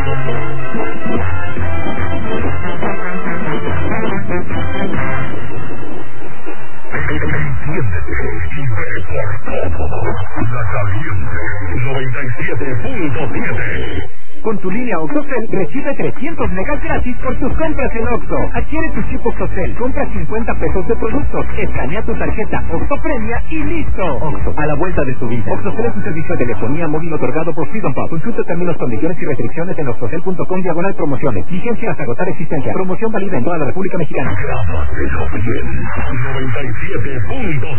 Con tu línea OXXOCEL recibe 300 megas gratis por tus compras en OXXO. Adquiere tu chip OXXOCEL, compra 50 pesos de productos, escanea tu tarjeta OXXO Premia y listo. OXXO, a la vuelta de tu vida. OXXOCEL es un servicio de telefonía móvil otorgado por Freedom Pop. Consulta términos, condiciones y restricciones en oxxocel.com/promociones. Vigencia hasta agotar existencia. Promoción válida en toda la República Mexicana.